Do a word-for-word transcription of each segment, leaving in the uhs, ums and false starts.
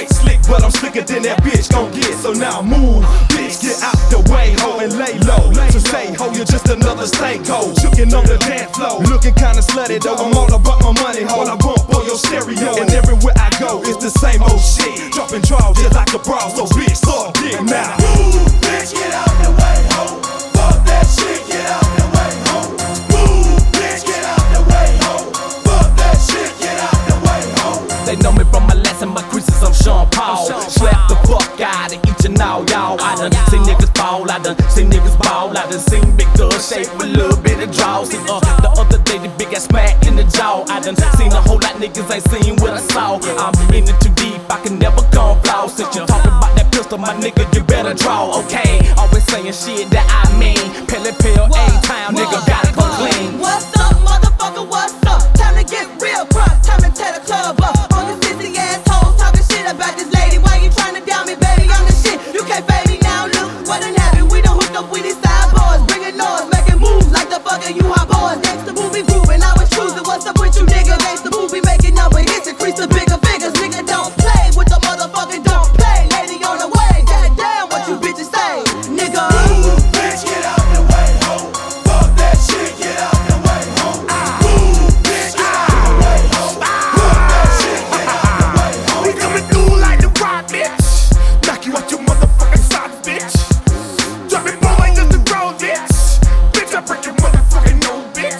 ain't slick, but I'm slicker than that bitch gon' get. So now move, bitch, get out the way, ho, and lay low. So say, ho, you're just another stank hoe, shookin' on the dance floor, looking kinda slutty though. I'm all about my money, ho. All I want for your stereo, and everywhere I go, it's the same old shit. Dropping draws just like a bra, so bitch, suck dick now. Move, bitch, get out the way, ho. Fuck that shit, get out the way, ho. Move, bitch, get out the way, ho. Fuck that shit, get out the way, ho. They know me from my lesson, my creases, I'm Sean Paul. Slap the fuck out of each and all y'all. I done seen niggas fall, I done seen niggas ball. I done seen big dog shape with a little bit of draw. See, uh, the other day the big ass smack in the jaw. I done seen a whole lot niggas ain't seen what I saw. I'm in it too deep, I can never come flow. Since you talking about that pistol, my nigga, you better draw, okay? Always saying shit that I mean. Pellet pill, A-town, nigga, gotta come clean. What's up, motherfucker, what's up? Time to get real crunk, time to tear the club up. All you sissy assholes talking shit about this lady. Why you trying to down me, baby? I'm the shit, you can't fade me now. Look what done happened, we done hooked up with these side boys, bringing noise, making moves like the fucking you hot boys. Gangsta movie grooving, I was choosing. What's up with you, nigga? Gangsta movie making number hits, increase the bigger figures. Nigga, don't play with the motherfucking don't play. Lady on the way, goddamn what you bitches say, nigga. Move, bitch, get out the way, ho. Fuck that shit, get out the way, ho. Move, bitch, get out the way, ho. Fuck that shit, get out the way, ho. We coming through like the rock, bitch. Knock you out your motherfucking socks, bitch. Drop it more like just the road, bitch. Bitch, I break your motherfucking nose, bitch.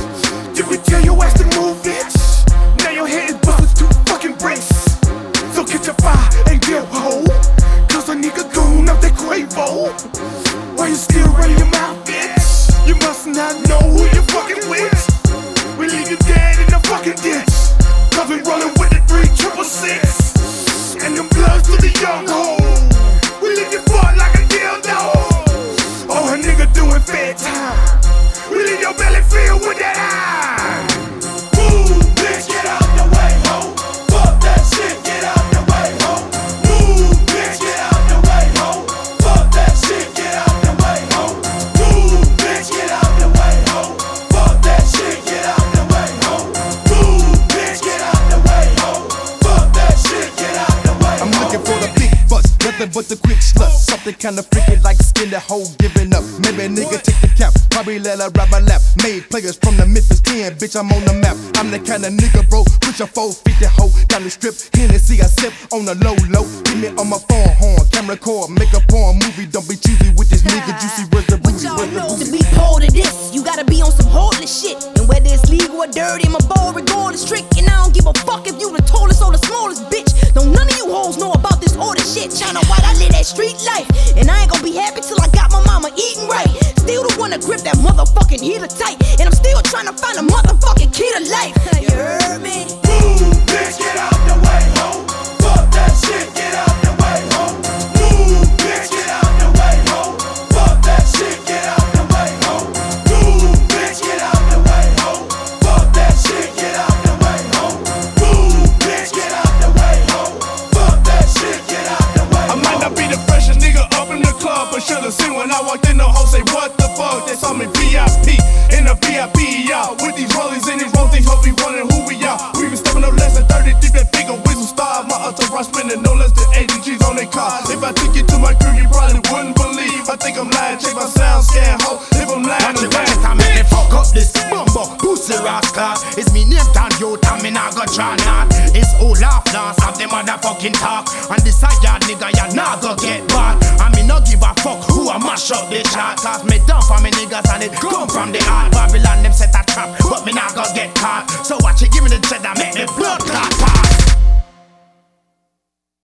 Did we tell your ass to move, bitch? Now your head is busted to fucking brace. So get your fire and get hoe. Cause a nigga goon up that Quavo. Why you still running your mouth, bitch? You must not know who you fucking with. We leave you dead in the fucking ditch. Cause we rollin' with the three triple six. And them bloods to the young hoe. We leave you fucked like a dildo. Oh, a nigga doing fair time. We leave your belly filled with that eye. Move, bitch, get out the way, ho. Fuck that shit, get out the way, ho. Move, bitch, get out the way, ho. Fuck that shit, get out the way, ho. Move, bitch, get out the way, ho. Fuck that shit, get out the way, ho. Move, bitch, get out the way, ho. Fuck that shit, get out the way, ho. I'm looking for the big bus, nothing but the quick slut. Something kinda freaky like skin that hoe giving up. Maybe a nigga take the cap, probably let her ride my lap. Made players from the Memphis ten, bitch, I'm on the map. I'm the kinda nigga, bro, push your four feet the hoe down the strip. Hennessy, I sip on the low low. Give me on my phone horn, camera cord, make a porn movie. Don't be cheesy with this nigga, juicy, where's the booty, where's the To booty? be part of this, you gotta be on some homeless shit. And whether it's legal or dirty, my ball regardless strict. And I don't give a fuck if you the tallest or the smallest bitch. Don't none of you hoes know about this order shit. China White, I live that street life. And I ain't gonna be happy till I got my mama eating right. Still the one to grip that motherfucking heater tight. And I'm still trying to find a motherfucking key to life. You heard me? Move, bitch, get out the way, ho. Fuck that shit, get out the way, ho. Move, bitch, get out the way, ho. Fuck that shit, get out the way, ho. Move, bitch, get out the way, ho. Fuck that shit, get out the way, ho. Move, bitch, get out the way, ho. Fuck that shit, get out the way, ho. I might not be the freshest nigga up in the club, but should've seen when I walked in the hoe say what the fuck. They saw me V I P in the V I P, y'all. With these rollies and these rolls, these hoes be wondering who we are. We been stepping no less than thirty deep, that big old whistle star. My entourage spending no less than eighty G's on their car. If I took you to my crib, you probably wouldn't believe. I think I'm lying, check my sound scan, ho. If I'm lying, Watch I'm it, watch lying. it, I make me fuck up this bumbo pussy rascal. It's me name down you, and me not go try not. It's all laugh dance of the motherfucking talk. And this a yard nigga, you not go get bad. And me not give a fuck who I mash up the chart. Cause me down for me niggas and it come from the heart. Babylon them set a trap, but me not go get caught. So watch it, give me the cheddar, make me blood clot part.